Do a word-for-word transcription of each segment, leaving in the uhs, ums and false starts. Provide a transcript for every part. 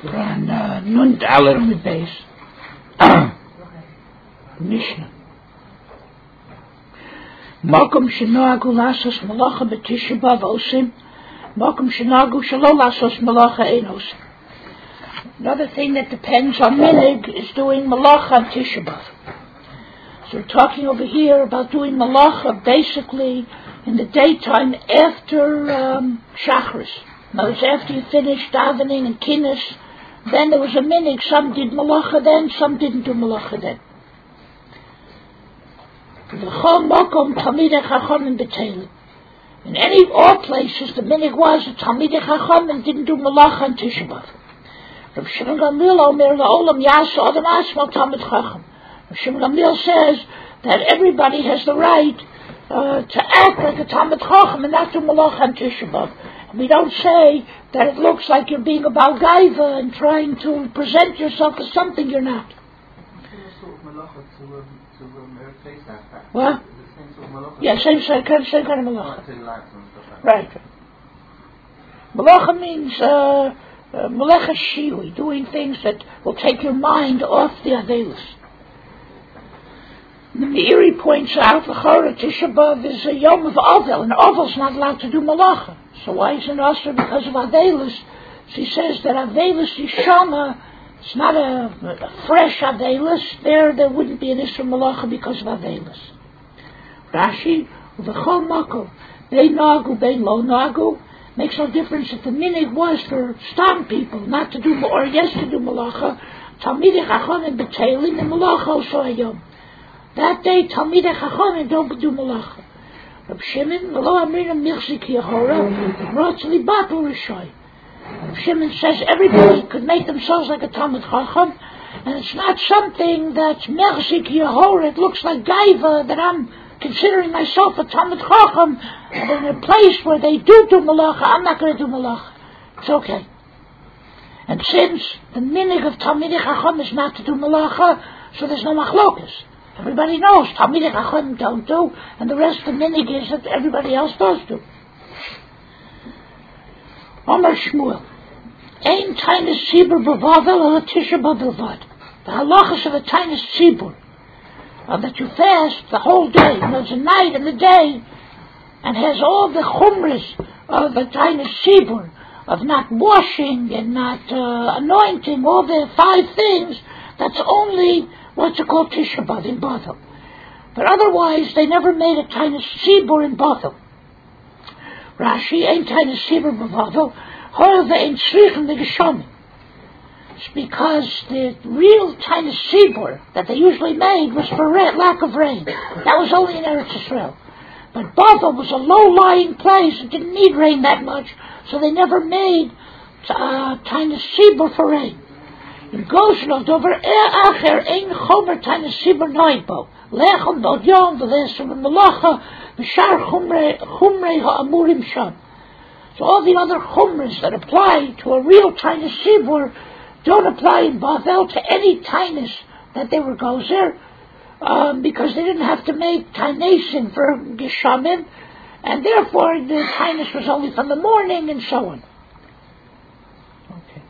Ran nun daler mit beis. Mishnah. Makom shenagu lasos malacha b'tisha b'av osim. Makom shenagu shelo lasos malacha ein osim. Another thing that depends on minig is doing malacha on Tisha B'av. So we're talking over here about doing malacha basically in the daytime after um, Shachris. In other words, after you finish davening and kinnis, then there was a minig. Some did malacha then, some didn't do malacha then. In any all places, the minig was that Talmidei Chachamim didn't do malacha on Tisha B'av. Rav Shimon Gamliel Omer La'olam Yasa Adam Asmal Talmid Chacham. Rav Shimon Gamliel says that everybody has the right uh, to act like a Talmid Chacham and not do malacha on Tisha B'av. And we don't say that it looks like you're being a Baal Gaiva and trying to present yourself as something you're not. What? Yeah, same same kind same kind of malacha. Right. Malacha means. Uh, Uh, Melecha Shiwi, doing things that will take your mind off the Avelis. The Meiri points out the Chora Tisha B'av is a Yom of Avel, and Avel's not allowed to do Malacha. So why is it Asher? Because of Avelis. She says that Avelis Yishama, it's not a, a fresh Avelis. There, there wouldn't be an Isra Malacha because of Avelis. Rashi, V'chol Makom, Bein Nagu, Bein Lo Nagu. Makes no difference if the minig was for stam people, not to do, or yes to do malacha. Talmidei Chachamim b'teilim and malacha also ayom. That day, Talmidei Chachamim don't do malacha. Reb Shimon, v'lo amrina milchzik yehora, rotzli batul rishoy. Reb Shimon says everybody could make themselves like a Talmid Chacham, and it's not something that's milchzik yehora. It looks like gaiva that I'm considering myself a Talmid Chacham, and in a place where they do do malacha, I'm not going to do malacha. It's okay. And since the minig of Talmidei Chacham is not to do malacha, so there's no machlokas. Everybody knows Talmidei Chacham don't do, and the rest of the minig is that everybody else does do. Omer Shmuel, Ein Tainis Tzibur B'Vavel Ala Tisha B'Av Bilvad. The halachas of a Tainis Tzibur. Uh, that you fast the whole day, and there's a night and a day, and has all the chumras of a tiny shibur, of not washing and not uh, anointing, all the five things, that's only what's it called Tisha B'Av in Bethel. But otherwise, they never made a tiny shibur in Bethel. Rashi, ain't tiny shibur b'Bethel, however, ain't shrichim the geshamim. It's because the real tiny shibur that they usually made was for rain, lack of rain. That was only in Eretz Yisrael. But Bethel was a low-lying place. It didn't need rain that much, so they never made uh, tiny shibur for rain. In Goshen, over Acher, ein chomer tiny shibur noibo. Lechem dod yom v'lesum v'melacha v'shar chumrei ha'amurim sham. So all the other chumras that apply to a real tiny shibur don't apply in Bethel to any tinus that they were gozer, um, because they didn't have to make tinasin for geshamim, and therefore the tinus was only from the morning and so on. Okay.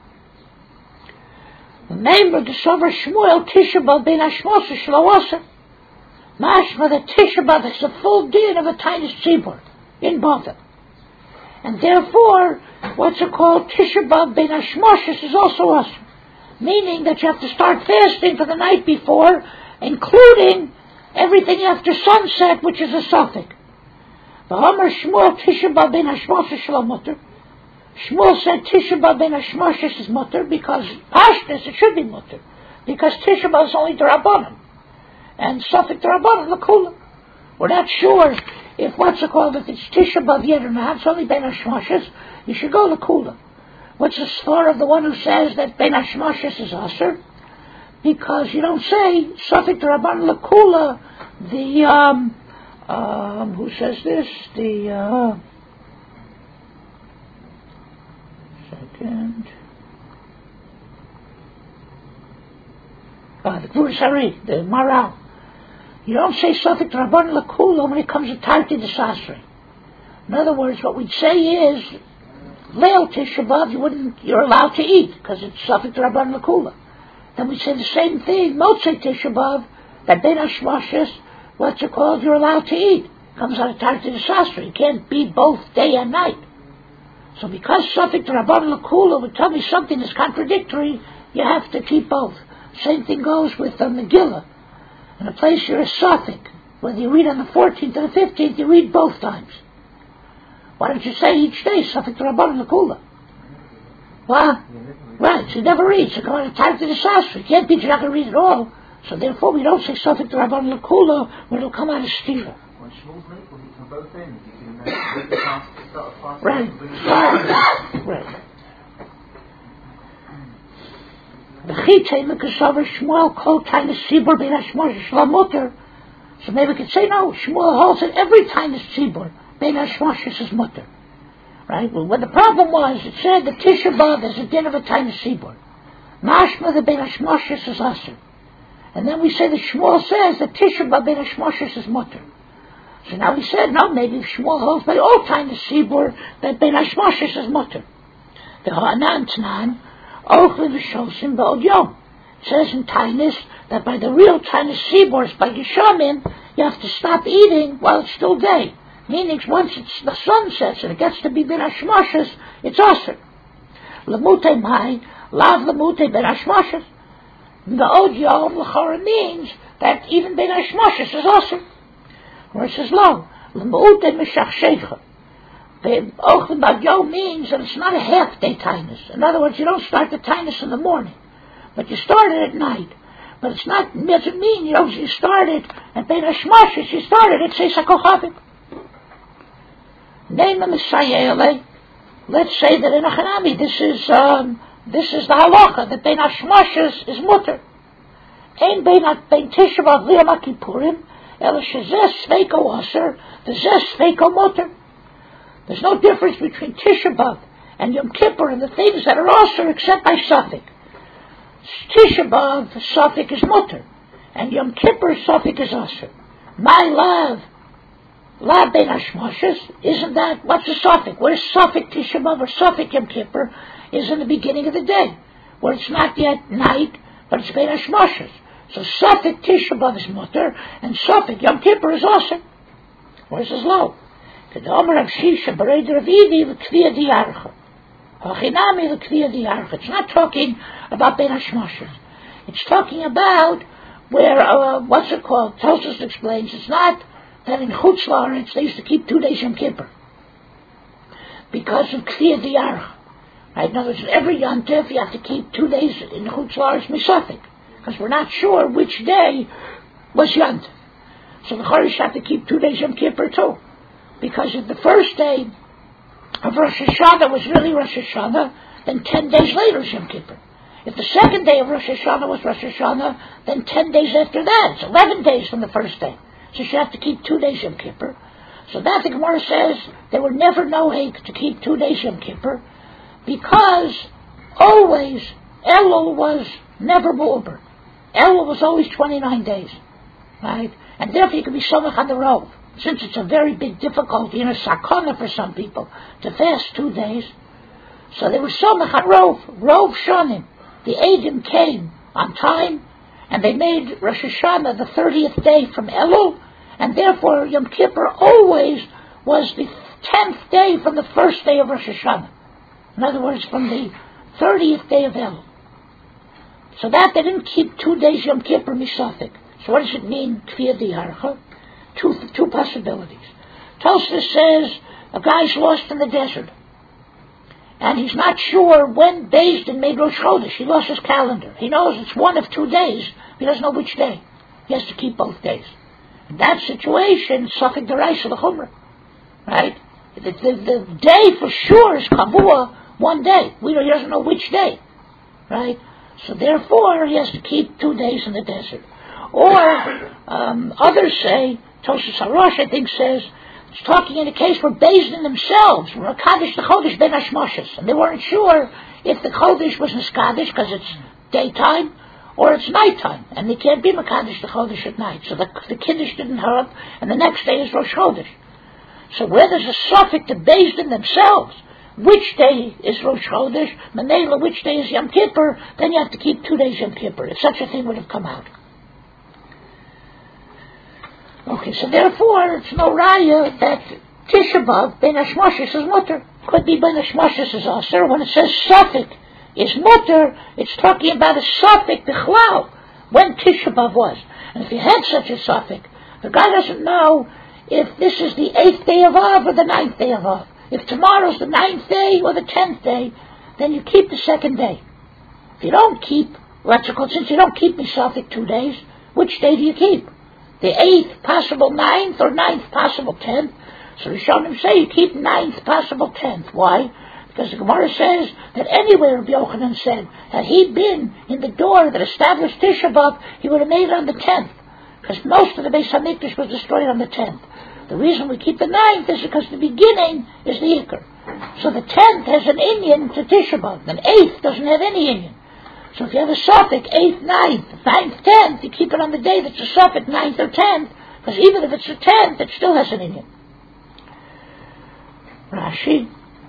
The name of the Sover Shmuel Tisha B'Av ben Hashmos Shloasa. Mashma the Tisha B'Av is a full din of a tinus tzibur in Bethel. And therefore, what's it called? Tisha B'Av ben Hashmoshes is also awesome. Meaning that you have to start fasting for the night before, including everything after sunset, which is a suffix. V'Homer Shmuel Tisha B'Av ben Hashmoshes shelo mutter. Shmuel said Tisha B'Av ben Hashmoshes is mutter because Pashtus, it should be mutter. Because Tisha B'Av is only D'Rabbanan. And suffix D'Rabbanan, l'kula. We're not sure if what's it called, if it's Tisha B'Av yet or not. It's only Ben Hashmoshes. You should go l'kula. What's the score of the one who says that Ben Hashmoshes is Aser? Because you don't say suffix D'Rabbanan l'kula. The um, um, who says this? The uh, second. Uh, the Gvur Sari, the Maral. You don't say suffix D'Rabbanan l'kula when it comes to Tarti de Sasri. In other words, what we'd say is Leil Tisha B'Av, you wouldn't, you're allowed to eat, because it's Safek Rabban L'Kula. Then we say the same thing, Motzei Tisha B'Av, that Ben HaShmoshes, what's it called, you're allowed to eat. Comes out of Tarti D'Sasra. You can't be both day and night. So because Safek Rabban L'Kula would tell me something is contradictory, you have to keep both. Same thing goes with the Megillah. In a place you're a Safek, whether you read on the fourteenth or the fifteenth, you read both times. Why don't you say each day, Safek Rabban L'Kula? Well, right, so you never read. So come on to Tarti D'Sasra. You can't be, you're not going to read it all. So therefore we don't say Safek Rabban L'Kula when it'll come out of Stira. When Shmuel's maple, he can both ends. You can uh, read the fast, start a fast. Right, right, right. The Chitei Mekasavar Shmuel called Tainus Tzibur Ben HaShmoshes Shla. So maybe we could say no. Shmuel holds that every Tainus Tzibur Ben HaShmoshes is mutter. Right? Well, when the problem was, it said the Tisha B'Av is a din of a Tainus Tzibur. Mashma the Ben HaShmoshes is aser. And then we say that Shmuel says that Tisha B'Av Ben HaShmoshes is mutter. So now we said, no, maybe Shmuel holds by all Tainus Tzibur that Ben HaShmoshes is mutter. The Ha'anan Tanan Ochli V'Shosim Ba'od Yom. It says in Tainus that by the real Tainus Tziburs, by Geshamim, you have to stop eating while it's still day. Meaning once it's, the sun sets and it gets to be Ben HaShmoshes, it's aser. Lemutei Mai, Lav Lemutei Ben HaShmoshes. The Od Yom L'chora means that even Ben HaShmoshes is aser. Where it says lo, Lemutei Meshachshecha. The Ochli Ba'od Yom means that it's not a half day Tainus. In other words, you don't start the Tainus in the morning, but you start it at night. But it's not, it doesn't mean, you know, you started at Ben HaShmoshes, you started at Seisa Kochavim. Name the Messiah. Let's say that in a Hanami, this is, um, this is the halacha, that Ben HaShmoshes is mutter. Ein Ben Tisha B'Av Liyam HaKippurim, Ela Shezeh Sveiko Aser, the Zeh Sveiko mutter. There's no difference between Tisha B'Av and Yom Kippur and the things that are aser except by Safek. Tisha B'Av, Safek is mutter, and Yom Kippur, Safek is aser. My love, Lav Ben HaShmoshes, isn't that, what's the Safek? Where's Safek Tisha B'Av or Safek Yom Kippur is in the beginning of the day, where it's not yet night, but it's Ben HaShmoshes. So Safek Tisha B'Av is mutter, and Safek Yom Kippur is aser. Where's his low? It's not talking about Ben HaShmoshes. It's talking about where, uh, what's it called? Tosfos explains, it's not that in Chutz La'aretz they used to keep two days Yom Kippur because of Kfiyah D'Yarcha. Right? In other words, every Yom Tov you have to keep two days in Chutz La'aretz Misafik, because we're not sure which day was Yom Tov. So the Chorish have to keep two days Yom Kippur too. Because if the first day of Rosh Hashanah was really Rosh Hashanah, then ten days later is Yom Kippur. If the second day of Rosh Hashanah was Rosh Hashanah, then ten days after that. It's eleven days from the first day. So she have to keep two days Yom Kippur. So that the Gemara says there were never noheg to keep two days Yom Kippur, because always Elul was never Mu'uber. Elul was always twenty-nine days. Right? And therefore you could be Somech on the Rov. Since it's a very big difficulty and a sakana for some people to fast two days, so there was Somech on Rov, Rov Shonim. The Eidim came on time, and they made Rosh Hashanah the thirtieth day from Elul, and therefore Yom Kippur always was the tenth day from the first day of Rosh Hashanah. In other words, from the thirtieth day of Elul. So that they didn't keep two days Yom Kippur Misafik. So what does it mean, Kfiyah D'Yarcha? Two, two possibilities. Tosfos says a guy's lost in the desert, and he's not sure when Beis Din made Rosh Chodesh. He lost his calendar. He knows it's one of two days. He doesn't know which day. He has to keep both days. In that situation, Safek D'Oraisa L'Chumra. Right? The, the, the day for sure is Kavua, one day. We don't, he doesn't know which day. Right? So therefore, he has to keep two days in the desert. Or, um, others say, Tosfos HaRosh, I think, says, it's talking in a case where Beis Din themselves were a Kaddish the Chodesh Ben HaShmoshes, and they weren't sure if the Chodesh was Niskadish because it's daytime or it's nighttime, and they can't be Makadish the Chodesh at night. So the, the Kiddush didn't hurt, and the next day is Rosh Chodesh. So where there's a suffix to Beis Din themselves, which day is Rosh Chodesh, Menela, which day is Yom Kippur, then you have to keep two days Yom Kippur, if such a thing would have come out. Okay, so therefore, it's no raya that Tisha B'Av, Ben Hashmoshes is mutter. Could be Ben Hashmoshes is aser. When it says Suffolk is mutter, it's talking about a Suffolk, Bichlal, when Tisha B'Av was. And if you had such a Suffolk, the guy doesn't know if this is the eighth day of Av or the ninth day of Av. If tomorrow's the ninth day or the tenth day, then you keep the second day. If you don't keep, what's it called, since you don't keep Misafik two days, which day do you keep? The eighth possible ninth or ninth possible tenth? So the Rishonim say you keep ninth possible tenth. Why? Because the Gemara says that anywhere Rabbi Yochanan said, had he been in the door that established Tisha B'Av, he would have made it on the tenth. Because most of the Beis HaMikdash was destroyed on the tenth. The reason we keep the ninth is because the beginning is the Iker. So the tenth has an Inyan to Tisha B'Av. The eighth doesn't have any Inyan. So if you have a suffix, eighth, ninth, ninth, tenth, you keep it on the day that's a suffix, ninth or tenth, because even if it's a tenth, it still has an Inyan. Rashi.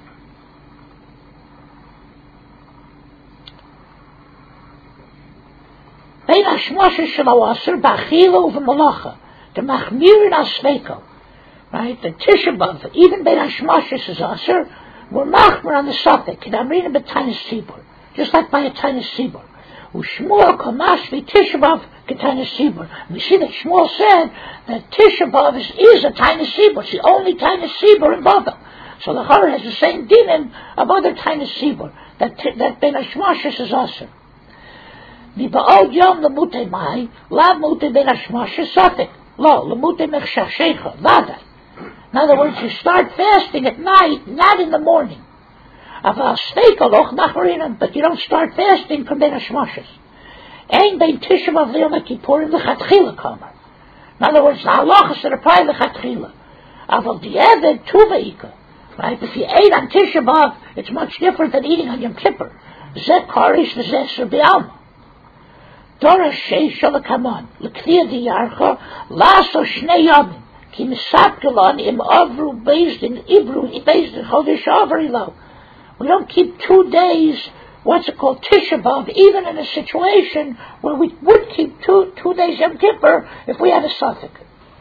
Bein hashmoshes shelo aser b'achila u'v'malacha, the machmirin asveiko. Right, the Tisha B'Av, even Bein hashmoshes is aser, we're machmir on the suffix. And I'm reading B'Tainis Tzibur, just like by a Tainis Tzibur. U'shmuel kamash v'Tisha B'Av k'Tainis Tzibur. We see that Shmuel said that Tisha B'Av is, is a Tainis Tzibur. It's the only Tainis Tzibur in Bava. So the Chara has the same dinim of other Tainis Tzibur, that, that Bein hashmoshes is aser. V'ba'od yom l'mutei mai, la mutei Bein hashmoshes suffix. Lo, l'mutei mechshashecha, vadai. In other words, you start fasting at night, not in the morning. But you don't start fasting from Bein Hashmoshes. Ein bein Tisha B'Av le'Yom Kippurim l'chatchila kamer. In other words, the halachas that apply l'chatchila. Aval di'eved tuveika. Right? If you ate on Tisha B'Av, it's much different than eating on Yom Kippur. Zeh karish v'zeh ser b'alma. Dora sheish shalakaman l'kviyah diyarcha laso shnei yomim. Ki misapkelon im avru based in Ibru, based in Chodesh Avari lo. We don't keep two days, what's it called, Tisha B'Av, even in a situation where we would keep two two days Yom Kippur if we had a suffix.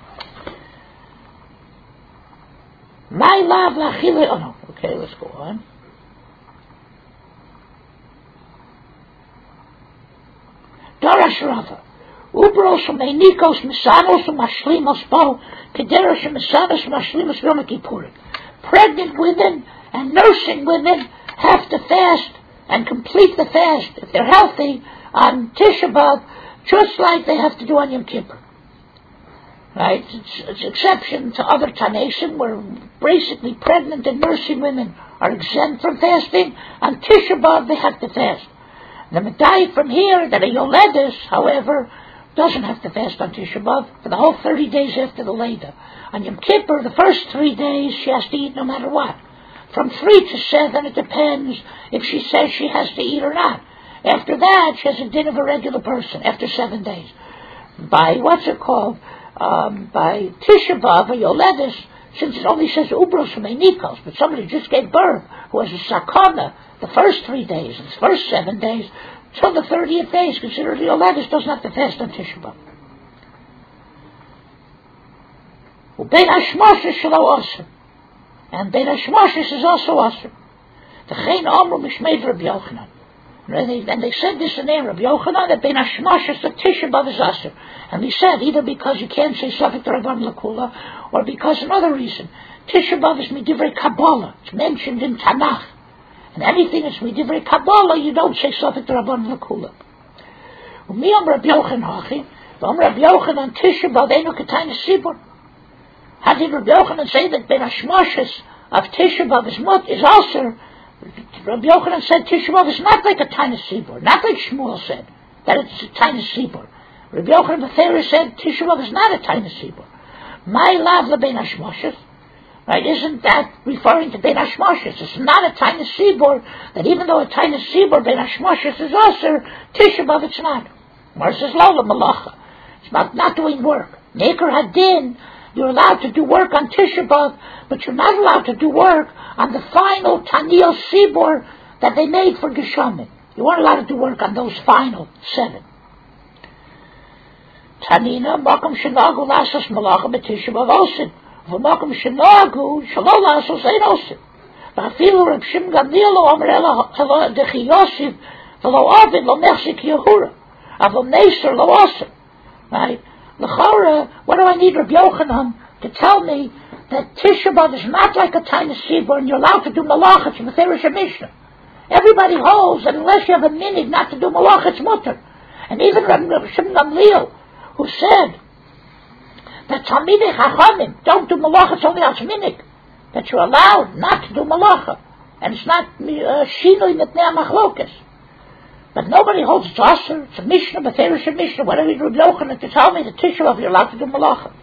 My lav lachile, oh no, okay, let's go on. Darash Rava. Ubros u'meinikos misanos u'mashlimos bo kederos u'misanos u'mashlimos Yom Kippurim. Pregnant women and nursing women have to fast and complete the fast, if they're healthy, on Tisha B'Av, just like they have to do on Yom Kippur. Right? It's, it's exception to other Tanaisim, where basically pregnant and nursing women are exempt from fasting. On Tisha B'Av, they have to fast. The Medai from here, that a Yoledis, however, doesn't have to fast on Tisha B'Av for the whole thirty days after the Leda. On Yom Kippur, the first three days, she has to eat no matter what. From three to seven, it depends if she says she has to eat or not. After that, she has a din of a regular person, after seven days. By, what's it called? Um, by Tisha B'Av, or Yoledis, since it only says Ubros U'meinikos, but somebody just gave birth, who has a sakana, the first three days, the first seven days, till the thirtieth day is considered the Yoledis doesn't have to fast on Tisha B'Av. U'bein hashmoshes shelo aser. And Bein Hashmoshes is also aser. The Chen Amru Mishmeid Rabbi Yochanan. And they said this in there, Rabbi Yochanan, that Bein Hashmoshes, the Tisha B'Av is aser. And he said, either because you can't say Safek Rabban Lakula, or because another reason. Tisha B'Av is Midivrei Kabbalah. It's mentioned in Tanakh. And anything that's Midivrei Kabbalah, you don't say Safek Rabban Lakula. U'miyam Rabbi Yochanan hachi, v'am Rabbi Yochanan Tisha B'Av einu k'tainis Sibur. How did Rabbi Yochanan say that Bein Hashmoshes of Tisha B'Av is mut, is aser? Rabbi Yochanan said Tisha B'Av is not like a tiny Sibur, not like Shmuel said, that it's a tiny Sibur. Rabbi Yochanan B'Theres said Tisha B'Av is not a tiny Sibur. My lav la Bein Hashmoshes, right, isn't that referring to Bein Hashmoshes? It's not a tiny Sibur, that even though a tiny Sibur, Bein Hashmoshes is aser, Tisha B'Av it's not. Mar says Lola Malacha. It's about not doing work. Neker Hadin, You're allowed to do work on Tisha B'Av, but you're not allowed to do work on the final Taniyos Sibur that they made for Geshamim. You weren't allowed to do work on those final seven. Tanina, Makom Shenagu Lasas Malacha B'Tisha B'Av Osin. V'Makom Shenagu Shalo Lasas Ein Osin. V'Afilu Reb Shimon Gamliel Lo Omer Ela Dechi Yosef V'Lo Ovid Lo Mechzik Yehura Avol Neser Lo Osin. Right? L'chora, what do I need Rabbi Yochanan to tell me that Tisha B'Av is not like a Tainus Sibur and you're allowed to do malachas in the Therish Mishnah? Everybody holds that unless you have a minig not to do malachas mutter. And even Rabbi Shimon Gamliel, who said that Talmidei Chachamim don't do malachas only on minig, that you're allowed not to do malacha, and it's not shinui mitnei machlokas. But nobody holds it's Asher, it's a Mishnah, but there is a Mishnah, whatever you do Yochanan to tell me, the Tisha B'Av, you're allowed to do Malacha.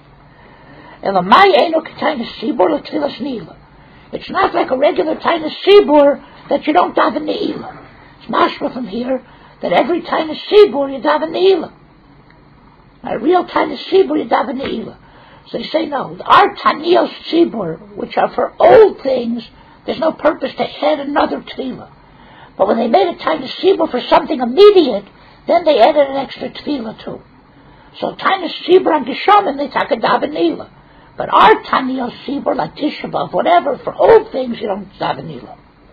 It's not like a regular Tainus Sibur that you don't daven Ne'ilah. It's mashma from here that every Tainus Sibur you daven Ne'ilah. A real Tainus Sibur you daven Ne'ilah. So they say no, our Taniyos Sibur, which are for old things, there's no purpose to add another Tefillah. But when they made a Tainus Sibur for something immediate, then they added an extra tefillah too. So Tainus Sibur and Geshamim, they take a daven Ne'ilah. But our Taniyos Sibur, like Tisha B'Av, whatever, for old things, you don't daven Ne'ilah.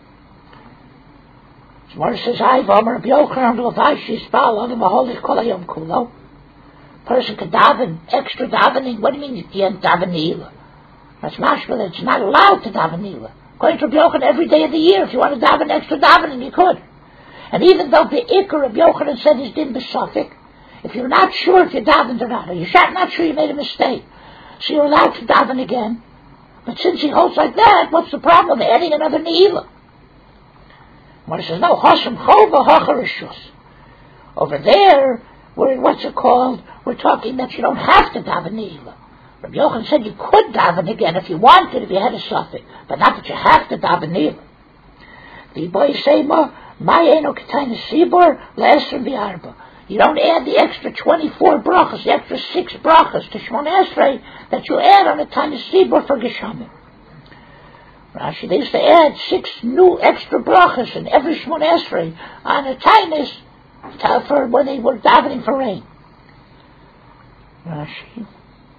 So Mordechai says, I V'Omer Rabbi Yochanan L'Vai Shishbal Adam V'Holich Kol Hayom Kulo. Person could daven, extra davening. What do you mean you can't daven Ne'ilah? That's mashma that it's not allowed to daven Ne'ilah. According to Rabbi Yochanan, every day of the year, if you want to daven extra davening, you could. And even though the Iker Rabbi Yochanan said he's din b'safik, if you're not sure if you davened or not, or you're not sure you made a mistake, so you're allowed to daven again. But since he holds like that, what's the problem with adding another Ne'ilah? When he says, no, Hashem Chova Hacharishus. Over there, we're, what's it called? We're talking that you don't have to daven Ne'ilah. Rabbi Yochanan said you could daven again if you wanted, if you had a suffix, but not that you have to daven Ne'ilah. The boy say, Ma, Ma'ayeno Ketainis Sibur, Le'esrim V'Arba. You don't add the extra twenty-four brachas, the extra six brachas to Shmona Esrei that you add on a Tainus Sibur for Geshamim. Rashi, they used to add six new extra brachas in every Shmona Esrei on a Tainus for when they were davening for rain. Rashi.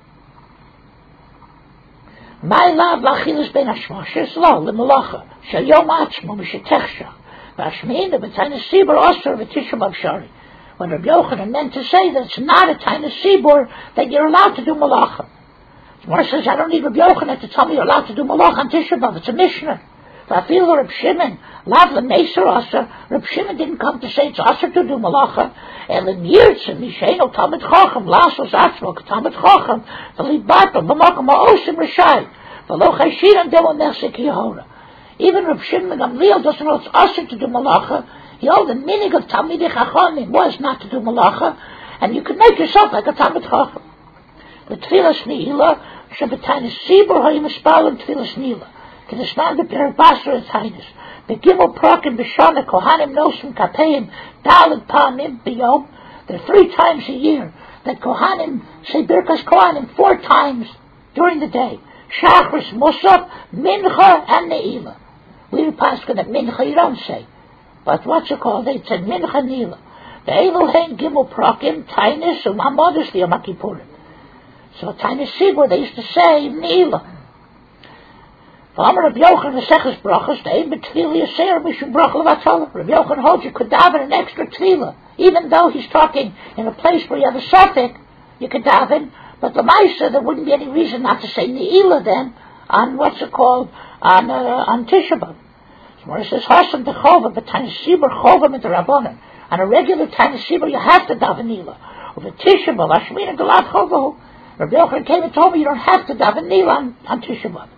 My love lachilus ben hashmoshes lo lemalacha shel yom atzmo mishetechshach v'ashmeina b'tainus sibur osur v'tisha b'av shari. When Rabbi Yochanan meant to say that it's not a Tainus Sibur that you're allowed to do malacha. Gemara says, I don't need Rabbi Yochanan to tell me you're allowed to do malacha on Tisha B'Av. It's a Mishnah. V'afilu Reb Shimon lav l'meiser osur. Reb Shimon didn't come to say it's osur to do malacha. Elim yirtzim misheinu talmid chacham lasos atzmo k'talmid chacham v'libato b'makom ha'osim rishai v'lo chayshiran delo nechsek yehora. Even Reb Shimon Gamliel doesn't know it's osur to do malacha. He held the meaning of Talmidei Chachamim was not to do malacha, and you could make yourself like a Talmid Chacham. The Tfilas Ne'ilah, Shabbatainis Sibur Hayim Espalim Tfilas Ne'ilah. Kedeshman the Perek Basra Tainis. The Gimel Prakim B'Shana Kohanim Nosim Kapeim Daled Pamim B'Yom. There are three times a year that Kohanim say Birkas Kohanim four times during the day. Shachris, Musaf, Mincha, and Ne'ilah. We were passing that Mincha you don't say. But what's it called? They said Mincha Ne'ilah. The Elohim Gimel Prakim, Tainus, and Mamadus, the Yom Kippurim. So Tainus Sibur, they used to say Ne'ilah. V'amar Rabbi Yochanan the Seches Brachas, the Ein B'Tfilah Yaser Mishum Brach Levatzalah. Rabbi Yochanan holds you could daven an extra tefillah, even though he's talking in a place where you have a suffix, you could daven. But the Maisa, there wouldn't be any reason not to say Ne'ilah then on what's it called on uh, on Tisha B'Av. Where it says, Hashem the Chova, but Tainus Sibur Chova mit the Rabbanan. On a regular Tainus Sibur, you have to daven Ne'ilah. Over Tisha B'Av, Hashmina G'lad Chovahu. Rabbi Yochanan came and told me you don't have to daven Ne'ilah on, on Tisha B'Av.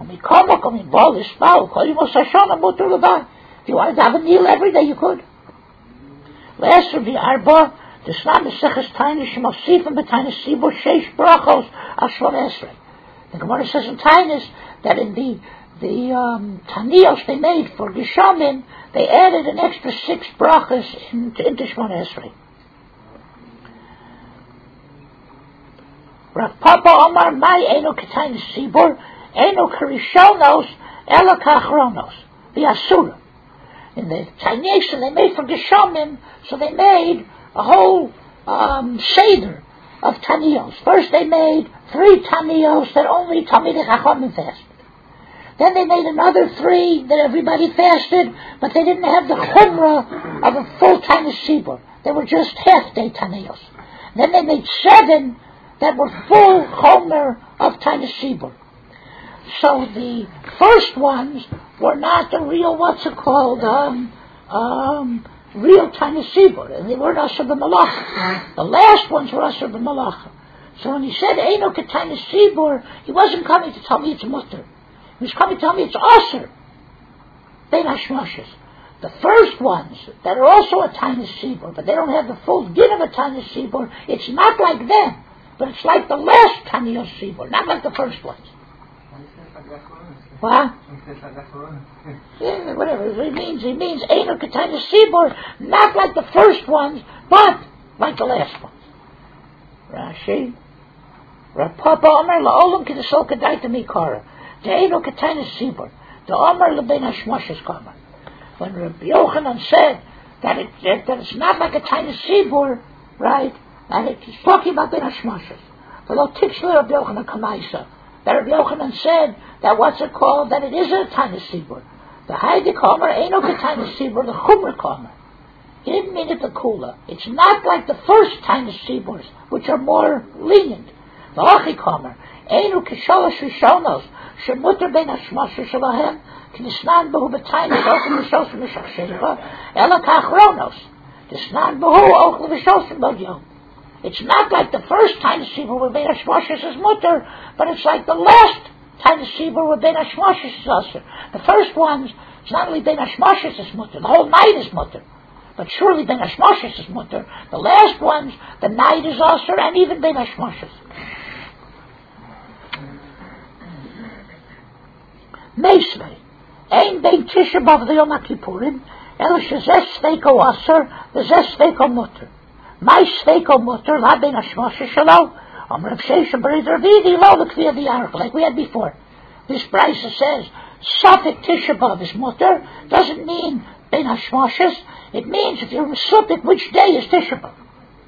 If you want to daven Ne'ilah every day, you could. Last of the Arba, the Slam is Seches Tainus, Shemosifim b'Tainus Sibur, Sheish Brachos, Ashlam Esrei. The Gemara says in Tainus that in the The um, Taniyos they made for Geshamim, they added an extra six brachas into, into Shmona Esrei. Rav Papa Omar, my Eino Ketainis Sibur, Eino Karishonos, Ela Kachronos, the Asura. In the Taination, they made for Geshomim, so they made a whole um, Seder of Taniyos. First they made three Taniyos that only Talmidei Chachamim fasted. Then they made another three that everybody fasted, but they didn't have the Chumrah of a full Tainus Sibur. They were just half-day Taniyos. Then they made seven that were full Chomer of Tainus Sibur. So the first ones were not the real, what's it called, um, um, real Tainus Sibur, and they weren't Asher b'Malacha. The last ones were Asher b'Malacha. So when he said Eino Ketainis Sibur, he wasn't coming to tell me it's mutter. He was coming to tell me it's Asher. Bein Hashmoshes. The first ones that are also a Tainus Sibur, but they don't have the full din of a Tainus Sibur, it's not like them, but it's like the last Tainus Sibur, not like the first ones. What? Yeah, whatever. It means, it means Eino Ketainis Sibur, not like the first ones, but like the last ones. Rashi. Rav Papa Omer la'olam k'desol k'daita mikara. The Eino Ketainis Sibur. The Omer l'bein hashmoshes kamer. When Rabbi Yochanan said that, it, that, that it's not like a Tainus Sibur, right, and it's talking about bein hashmoshes. But lo tixle Rabbi Yochanan kamaisa. That Rabbi Yochanan said that what's it called, that it is a Tainus Sibur. The Haidi Kamer, Eino Ketainis Sibur, the Chumra Kamer. He didn't mean it the Kula. It's not like the first Tainus Siburs, which are more lenient. The Achi Kamer, Eino Kisholosh Rishonos, Shemutter Ben Hashmoshes Shalahem, K'nisnan Behu B'Tainus, Ochel V'Shos V'Shachsheva, Ela Kachronos, K'nisnan Behu, Ochel V'Shos V'Yom. It's not like the first Tainus Sibur with Bein Hashmoshes is mutter, but it's like the last Tainus Sibur with Bein Hashmoshes is usher. The first ones, it's not only Bein Hashmoshes is mutter, the whole night is mutter, but surely Bein Hashmoshes is mutter. The last ones, the night is usher, and even Bein Hashmoshes. Meisvei, Ein Bein Tisha B'Av the Yom HaKippurim, El Shezeh Sveiko usher, V'Zeh Sveiko mutter. My Sveiko mutter, La Bein Hashmoshes Shalo, Om Rav Shesha Berid Ravidi, Lo L'Kviyah V'Yarach, like we had before. This Brisa says, Safik Tisha B'Av is mutter, doesn't mean Bein Hashmoshes, it means if you're Sufik, which day is Tisha B'Av?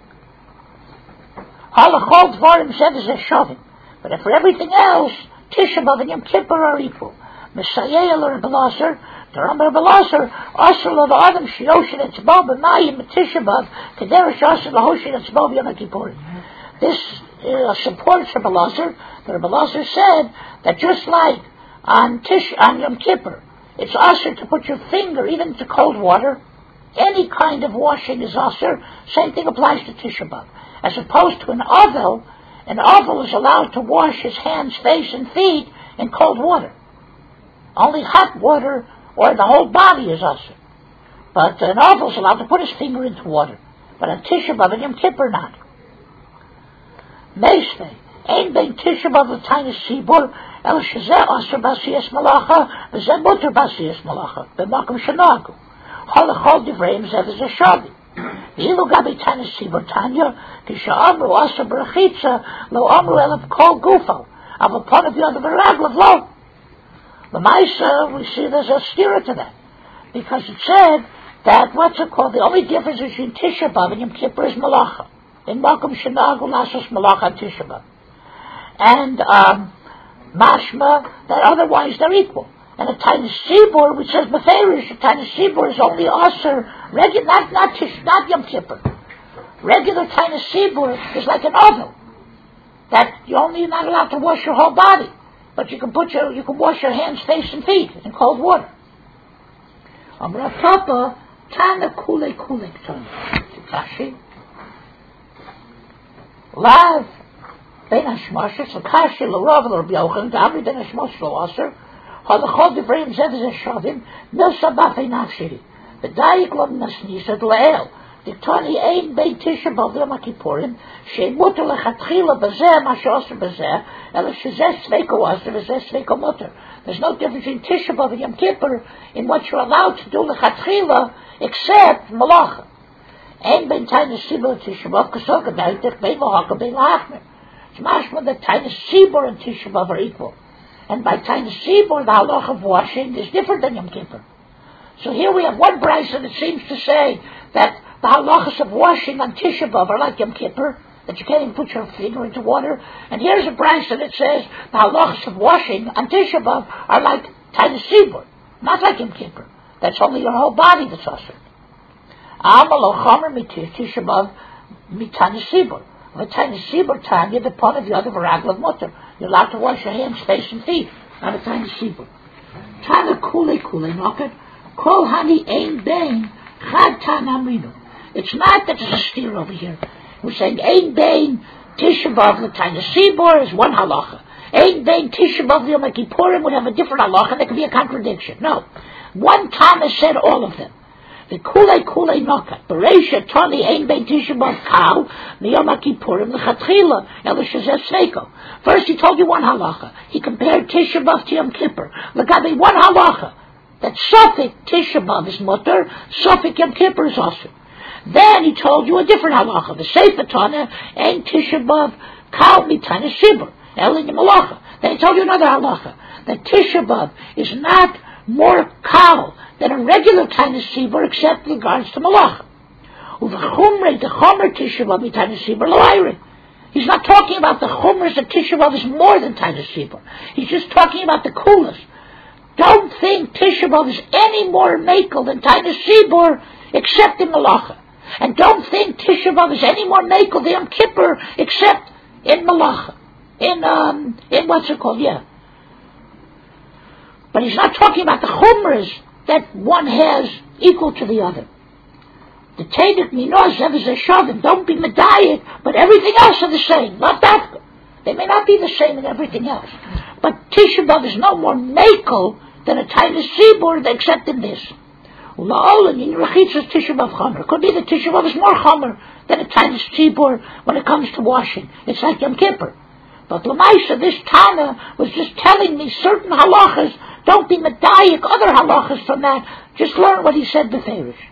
Halachol Dvarim said is a Shavim, but if for everything else, Tisha B'Av and Yom Kippur are equal. Messiah or Rebbe Lazar, the Rambam Rebbe Lazar, Asher lo Adam Shioshin Etzbo b'Mayim Tisha B'Av Kederish Asher lahoshin Etzbo b'Yom Kippurim. This uh, supports Rebbe Lazar. The Rebbe Lazar said that just like on Tish on Yom Kippur, it's Asher to put your finger even into cold water. Any kind of washing is Asher. Same thing applies to Tisha B'Av. As opposed to an Avel, an Avel is allowed to wash his hands, face, and feet in cold water. Only hot water or the whole body is usher. But an Avel is allowed to put his finger into water. But on Tisha B'Av and Yom Kippur not. Meisvei, Ein Bein Tisha B'Av L'Tainus Sibur, El Shezeh Asher B'Asiyas Malacha, V'Zeh Mutter B'Asiyas Malacha, B'Makom Shenagu. Halachol Divreim Zev is a Shavi. V'ilu Gabi Tainus Sibur Tanya, Kisha Amru Asher B'Rechitza, Lo Amru Elav Kol Gufo, Av upon of the other V'Raglav Lo. The Maisa, we see there's a steer to that. Because it said that, what's it called, the only difference between Tisha B'Av and Yom Kippur is Malacha. In Makom Shenagu Lasos Malacha and Tisha B'Av. And um, Mashma, that otherwise they're equal. And a Tainus Sibur, which says Meferish, a Tainus Sibur is only Aser, regular, not, not, tish, not Yom Kippur. Regular Tainus Sibur is like an oven. That you're only not allowed to wash your whole body. But you can put your, you can wash your hands, face, and feet in cold water. Amra Papa, Tana Kule Kule Tana. Kashi. Lav, Ben Hashmoshes, Kashi, L'Rav, L'Rab Yochanan, Davri, Ben Hashmoshes, L'Aser, Halachol Divreim Zev is a Shavim, Milsa Bafei Nafshiri, the Dayiklom Nasnisad L'El, Diktani Ein Bein Tisha B'Av Yom HaKippurim, Shei Mutter L'Chatchila B'Zeh, Ma She'Aser B'Zeh, Ela Shezeh Sveiko Aser, V'Zeh Sveiko Mutter. There's no difference between Tisha B'Av and Yom Kippur in what you're allowed to do L'Chatchila, except Malacha. Ein Bein Tainus Sibur Tisha B'Av, K'Sol K'Daitech, Bein L'Haka, Bein L'Achmer. It's mashma that Tainus Sibur and Tisha B'Av are equal. And by Tainus Sibur, the halach of washing is different than Yom Kippur. So here we have one brisa that seems to say that the halachas of washing on Tisha B'Av are like Yom Kippur, that you can't even put your finger into water. And here's a brisa that says the halachas of washing on Tisha B'Av are like Tainus Sibur, not like Yom Kippur. That's only your whole body that's ushered. Amalo chomer Tisha B'Av mitainus sibur. The Tainus Sibur time, you're the part of the other varagel of mutter. You're allowed to wash your hands, face, and feet. Not a Tainus Sibur. Tana kule kule noket. Kol hani ein bein chad tan amrinu. It's not that there's a steer over here. We're saying ein bein Tisha B'Av the Tainus Sibur is one halacha. Ein bein Tisha B'Av the Yom Kippurim would have a different halacha. There could be a contradiction. No. One Tana said all of them. The kulei kulei nokat. Bereisha tani ein bein Tisha B'Av kal miyom Kippurim lechatchila elishazeh seiko. First he told you one halacha. He compared Tisha B'Av to Yom Kippur. Legabe one halacha. That Sufik Tisha B'Av is mutter, Sufik Yom Kippur is also. Then he told you a different halacha. The Sefer Tana ein Tisha B'Av kal mitainus sibur elin malacha. Then he told you another halacha. That Tisha B'Av is not more kal than a regular Tainus Sibur except in regards to malacha. Uv'chumrei the chomer Tisha B'Av mitainus sibur lo. He's not talking about the chumras that Tisha B'Av is more than Tainus Sibur. He's just talking about the coolest. Don't think Tisha B'Av is any more makel than Tainus Sibur except in malacha. And don't think Tisha B'Av is any more makel than Yom Kippur except in malacha. In, um, in what's it called, yeah. But he's not talking about the chumras that one has equal to the other. The Tedek Minos Evazeshavim, don't be medayik, but everything else are the same. Not that. They may not be the same in everything else. But Tisha B'Av is no more makel than a Tainus Sibur except in this. Ula'olam in Rechitzas Tisha B'Av chomer. Could be that Tisha B'Av is more chomer than a Tainus Sibur when it comes to washing. It's like Yom Kippur. But Lamaisa, this Tana was just telling me certain halachas. Don't be medayik other halachas from that. Just learn what he said beferish.